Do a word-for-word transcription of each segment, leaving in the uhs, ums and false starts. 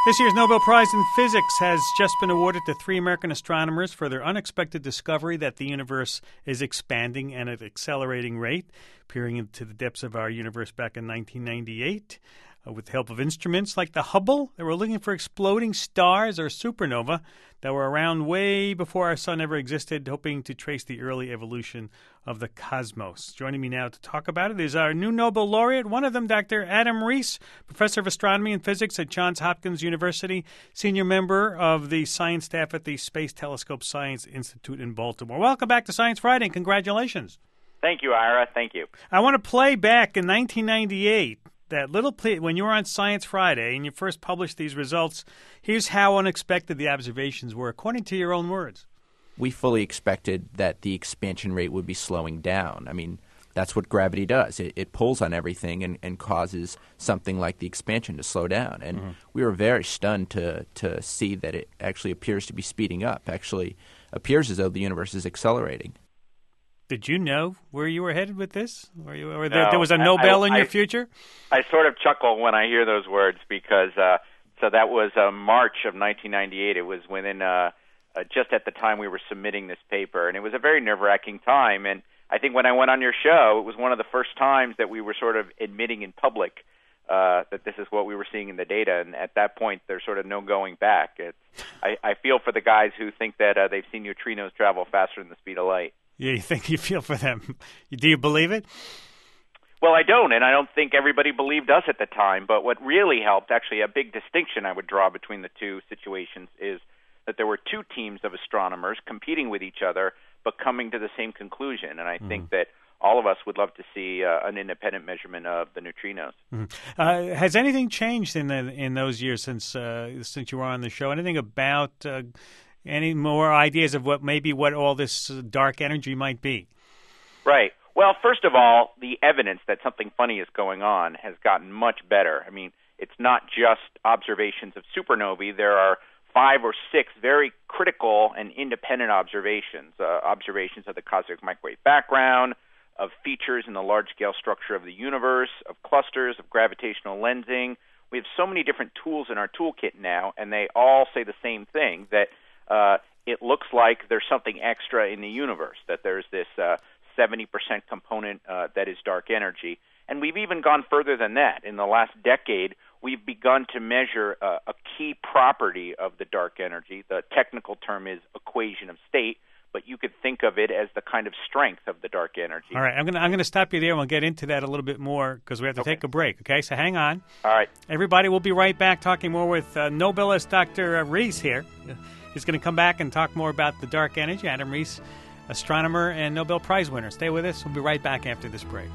This year's Nobel Prize in Physics has just been awarded to three American astronomers for their unexpected discovery that the universe is expanding at an accelerating rate, peering into the depths of our universe back in nineteen ninety-eight. Uh, with the help of instruments like the Hubble, they were looking for exploding stars or supernova that were around way before our sun ever existed, hoping to trace the early evolution of the cosmos. Joining me now to talk about it is our new Nobel laureate, one of them, Doctor Adam Riess, professor of astronomy and physics at Johns Hopkins University, senior member of the science staff at the Space Telescope Science Institute in Baltimore. Welcome back to Science Friday, and congratulations. Thank you, Ira. Thank you. I want to play back in nineteen ninety-eight. That little play, when you were on Science Friday and you first published these results, here's how unexpected the observations were, according to your own words. We fully expected that the expansion rate would be slowing down. I mean, that's what gravity does. It, it pulls on everything and, and causes something like the expansion to slow down. And mm-hmm. we were very stunned to, to see that it actually appears to be speeding up, actually appears as though the universe is accelerating. Did you know where you were headed with this? Or, you, or no, there, there was a Nobel I, in I, your future? I sort of chuckle when I hear those words because uh, so that was uh, March of nineteen ninety-eight. It was within uh, uh, just at the time we were submitting this paper, and it was a very nerve-wracking time. And I think when I went on your show, it was one of the first times that we were sort of admitting in public uh, that this is what we were seeing in the data. And at that point, there's sort of no going back. It's, I, I feel for the guys who think that uh, they've seen neutrinos travel faster than the speed of light. Yeah, you think you feel for them. Do you believe it? Well, I don't, and I don't think everybody believed us at the time. But what really helped, actually a big distinction I would draw between the two situations, is that there were two teams of astronomers competing with each other but coming to the same conclusion. And I mm. think that all of us would love to see uh, an independent measurement of the neutrinos. Mm. Uh, has anything changed in the, in those years since uh, since you were on the show? Anything about uh, any more ideas of what maybe what all this dark energy might be? Right. Well, first of all, the evidence that something funny is going on has gotten much better. I mean, it's not just observations of supernovae. There are five or six very critical and independent observations, uh, observations of the cosmic microwave background, of features in the large-scale structure of the universe, of clusters, of gravitational lensing. We have so many different tools in our toolkit now, and they all say the same thing, that uh, it looks like there's something extra in the universe, that there's this uh, seventy percent component uh, that is dark energy. And we've even gone further than that. In the last decade, we've begun to measure uh, a key property of the dark energy. The technical term is equation of state, but you could think of it as the kind of strength of the dark energy. All right, I'm going to I'm going to stop you there, and we'll get into that a little bit more because we have to okay. take a break, okay? So hang on. All right. Everybody, we'll be right back talking more with uh, Nobelist Doctor Riess here. He's going to come back and talk more about the dark energy. Adam Riess, astronomer and Nobel Prize winner. Stay with us. We'll be right back after this break.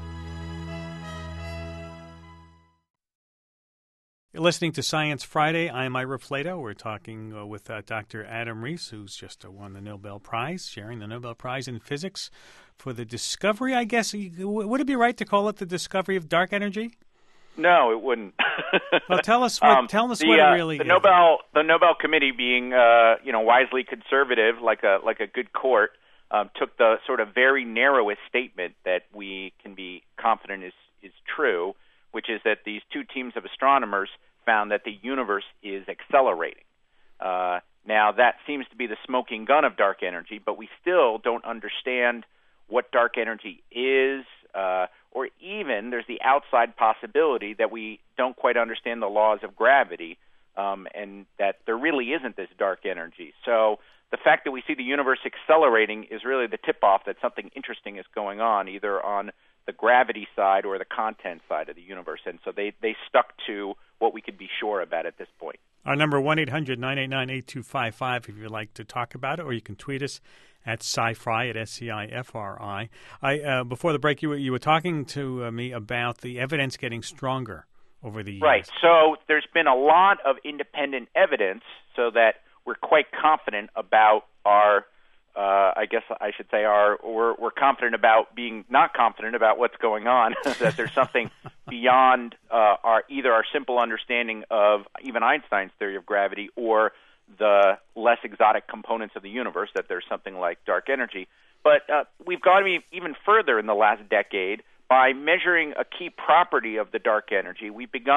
You're listening to Science Friday. I'm Ira Flato. We're talking uh, with uh, Doctor Adam Riess, who's just uh, won the Nobel Prize, sharing the Nobel Prize in Physics for the discovery, I guess. Would it be right to call it the discovery of dark energy? No, it wouldn't. Well, tell us what, um, tell us the, what uh, it really the is. Nobel the Nobel Committee, being uh, you know wisely conservative, like a like a good court, um, took the sort of very narrowest statement that we can be confident is is true, which is that these two teams of astronomers found that the universe is accelerating. Uh, now, that seems to be the smoking gun of dark energy, but we still don't understand what dark energy is, uh, or even there's the outside possibility that we don't quite understand the laws of gravity, um, and that there really isn't this dark energy. So the fact that we see the universe accelerating is really the tip-off that something interesting is going on, either on the gravity side or the content side of the universe. And so they, they stuck to what we could be sure about at this point. Our number, one eight hundred nine eight nine eight two five five, if you'd like to talk about it, or you can tweet us at SciFri, at S C I F R I. I uh, before the break, you were, you were talking to uh, me about the evidence getting stronger over the years. Right. So there's been a lot of independent evidence so that we're quite confident about our Uh, I guess I should say our we're, we're confident about being not confident about what's going on, that there's something beyond uh, our either our simple understanding of even Einstein's theory of gravity or the less exotic components of the universe, that there's something like dark energy. But uh, we've gone even further in the last decade by measuring a key property of the dark energy. We've begun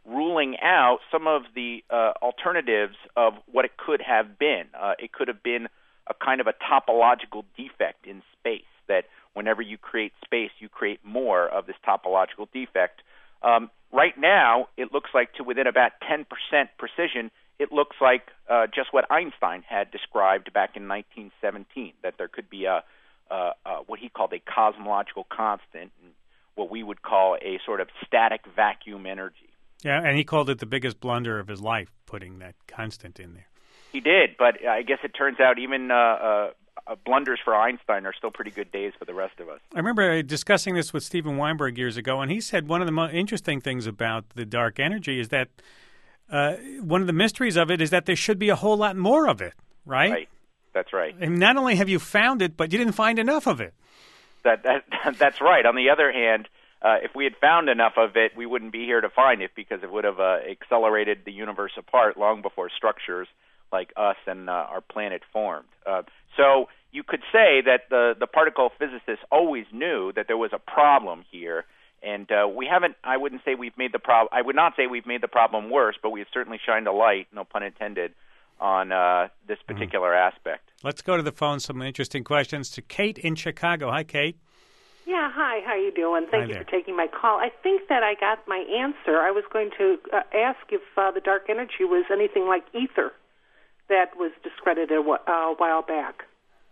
ruling out some of the uh, alternatives of what it could have been. Uh, it could have been a kind of a topological defect in space, that whenever you create space, you create more of this topological defect. Um, right now, it looks like to within about ten percent precision, it looks like uh, just what Einstein had described back in nineteen seventeen, that there could be a, a, a what he called a cosmological constant, and what we would call a sort of static vacuum energy. Yeah, and he called it the biggest blunder of his life, putting that constant in there. He did, but I guess it turns out even uh, uh, uh, blunders for Einstein are still pretty good days for the rest of us. I remember discussing this with Steven Weinberg years ago, and he said one of the most interesting things about the dark energy is that uh, one of the mysteries of it is that there should be a whole lot more of it, right? Right, that's right. And not only have you found it, but you didn't find enough of it. That, that That's right. On the other hand, uh, if we had found enough of it, we wouldn't be here to find it, because it would have uh, accelerated the universe apart long before structures like us and uh, our planet formed. Uh, so you could say that the, the particle physicists always knew that there was a problem here, and uh, we haven't, I wouldn't say we've made the problem, I would not say we've made the problem worse, but we've certainly shined a light, no pun intended, on uh, this particular mm-hmm. aspect. Let's go to the phone, some interesting questions to Kate in Chicago. Hi, Kate. Yeah, hi, how you doing? Thank hi you there. for taking my call. I think that I got my answer. I was going to uh, ask if uh, the dark energy was anything like ether that was discredited a uh, while back.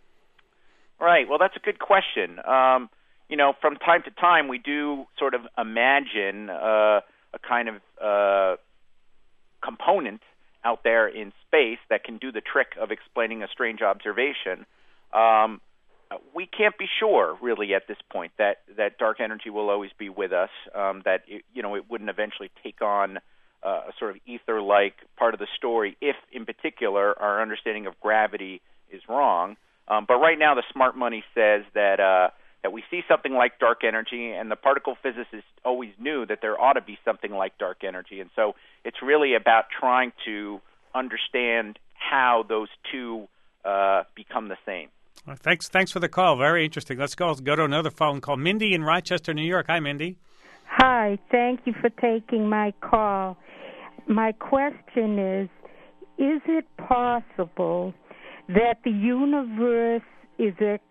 Right. Well, that's a good question. Um, you know, from time to time, we do sort of imagine uh, a kind of uh, component out there in space that can do the trick of explaining a strange observation. Um, we can't be sure, really, at this point, that, that dark energy will always be with us, um, that, it, you know, it wouldn't eventually take on Uh, a sort of ether-like part of the story if, in particular, our understanding of gravity is wrong. Um, but right now the smart money says that uh, that we see something like dark energy, and the particle physicists always knew that there ought to be something like dark energy. And so it's really about trying to understand how those two uh, become the same. Well, thanks, thanks for the call. Very interesting. Let's go, go to another phone call. Mindy in Rochester, New York. Hi, Mindy. Hi, thank you for taking my call. My question is, is it possible that the universe is ex-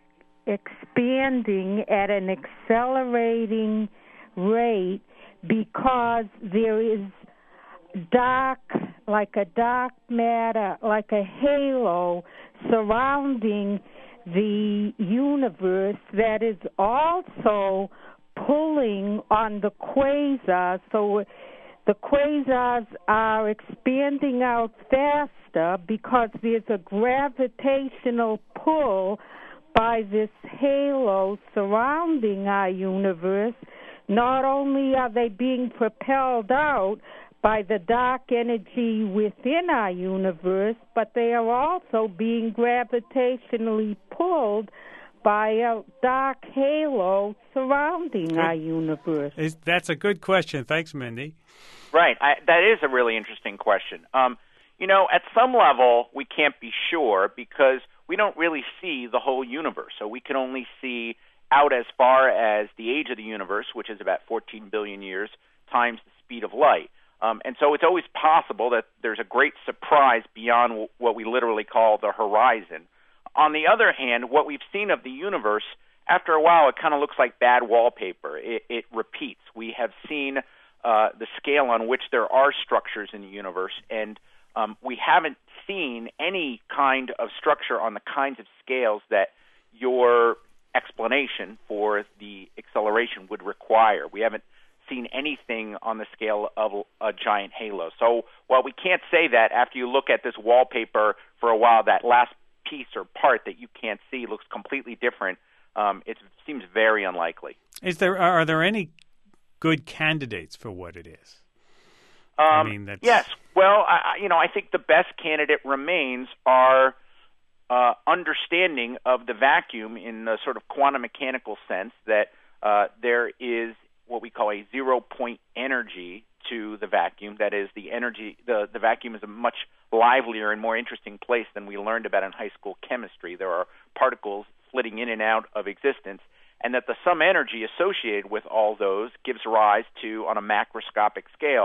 expanding at an accelerating rate because there is dark, like a dark matter, like a halo surrounding the universe that is also pulling on the quasars, so the quasars are expanding out faster because there's a gravitational pull by this halo surrounding our universe. Not only are they being propelled out by the dark energy within our universe, but they are also being gravitationally pulled by a dark halo surrounding good. our universe. Is, that's a good question. Thanks, Mindy. Right. I, that is a really interesting question. Um, you know, at some level, we can't be sure because we don't really see the whole universe. So we can only see out as far as the age of the universe, which is about fourteen billion years, times the speed of light. Um, and so it's always possible that there's a great surprise beyond w- what we literally call the horizon. On the other hand, what we've seen of the universe, after a while, it kind of looks like bad wallpaper. It, it repeats. We have seen uh, the scale on which there are structures in the universe, and um, we haven't seen any kind of structure on the kinds of scales that your explanation for the acceleration would require. We haven't seen anything on the scale of a giant halo. So while we can't say that, after you look at this wallpaper for a while, that last piece or part that you can't see looks completely different, um, it seems very unlikely. Is there are there any good candidates for what it is? Um, I mean, that's... Yes. Well, I, you know, I think the best candidate remains our uh, understanding of the vacuum in the sort of quantum mechanical sense that uh, there is what we call a zero-point energy to the vacuum. That is, the energy, the, the vacuum is a much livelier and more interesting place than we learned about in high school chemistry. There are particles flitting in and out of existence, and that the sum energy associated with all those gives rise to, on a macroscopic scale,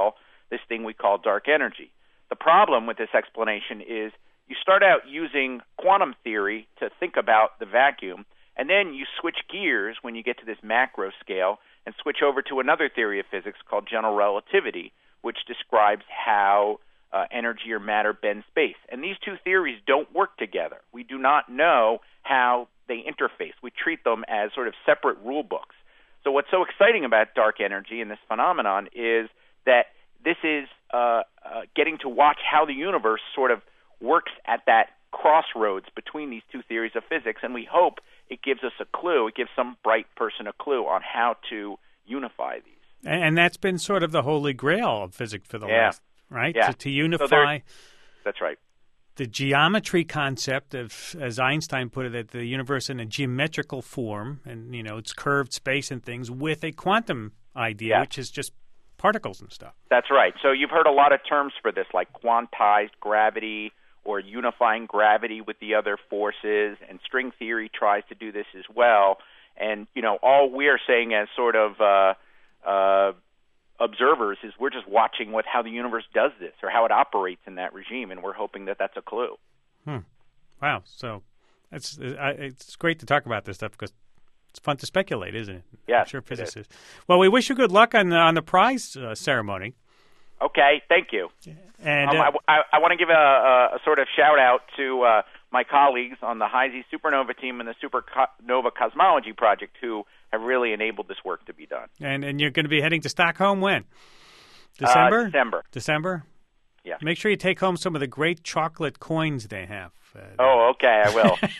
this thing we call dark energy. The problem with this explanation is you start out using quantum theory to think about the vacuum, and then you switch gears when you get to this macro scale and switch over to another theory of physics called general relativity, which describes how uh, energy or matter bend space. And these two theories don't work together. We do not know how they interface. We treat them as sort of separate rule books. So what's so exciting about dark energy and this phenomenon is that this is uh, uh, getting to watch how the universe sort of works at that crossroads between these two theories of physics, and we hope it gives us a clue, it gives some bright person a clue on how to unify these. And that's been sort of the holy grail of physics for the yeah. last, right? Yeah. To, to unify. So that's right. The geometry concept of, as Einstein put it, that the universe in a geometrical form, and you know, it's curved space and things, with a quantum idea, yeah. which is just particles and stuff. That's right. So you've heard a lot of terms for this, like quantized gravity or unifying gravity with the other forces, and string theory tries to do this as well. And, you know, all we're saying as sort of uh, uh, observers is we're just watching what how the universe does this or how it operates in that regime, and we're hoping that that's a clue. Hmm. Wow. So it's, it's great to talk about this stuff because it's fun to speculate, isn't it? Yeah, I'm sure physicists. Well, we wish you good luck on the, on the prize uh, ceremony. Okay, thank you. And um, uh, I, I, I want to give a, a, a sort of shout out to uh, my colleagues on the Heisey Supernova team and the Supernova Cosmology Project who have really enabled this work to be done. And and you're going to be heading to Stockholm when? December? Uh, December. December? Yeah. Make sure you take home some of the great chocolate coins they have. Uh, oh, okay, I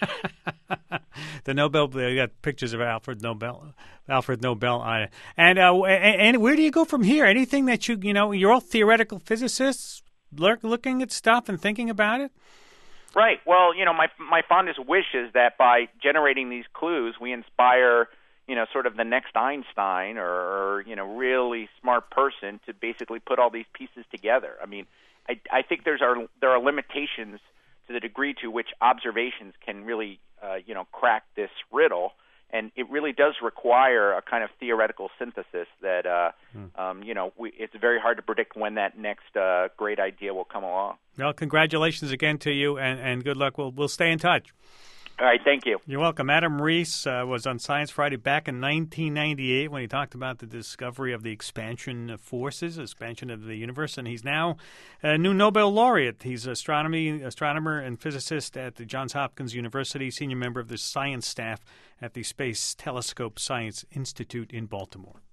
will. The Nobel, they got pictures of Alfred Nobel, Alfred Nobel on it. And uh, and, and where do you go from here? Anything that you you know, you're all theoretical physicists, look, looking at stuff and thinking about it. Right. Well, you know, my my fondest wish is that by generating these clues, we inspire, you know, sort of the next Einstein or, or you know, really smart person to basically put all these pieces together. I mean, I I think there's are there are limitations to the degree to which observations can really, uh, you know, crack this riddle. And it really does require a kind of theoretical synthesis that, uh, hmm. um, you know, we, it's very hard to predict when that next uh, great idea will come along. Well, congratulations again to you, and, and good luck. We'll we'll stay in touch. All right, thank you. You're welcome. Adam Rees uh, was on Science Friday back in nineteen ninety-eight when he talked about the discovery of the expansion of forces, expansion of the universe, and he's now a new Nobel laureate. He's astronomy astronomer and physicist at the Johns Hopkins University, senior member of the science staff at the Space Telescope Science Institute in Baltimore.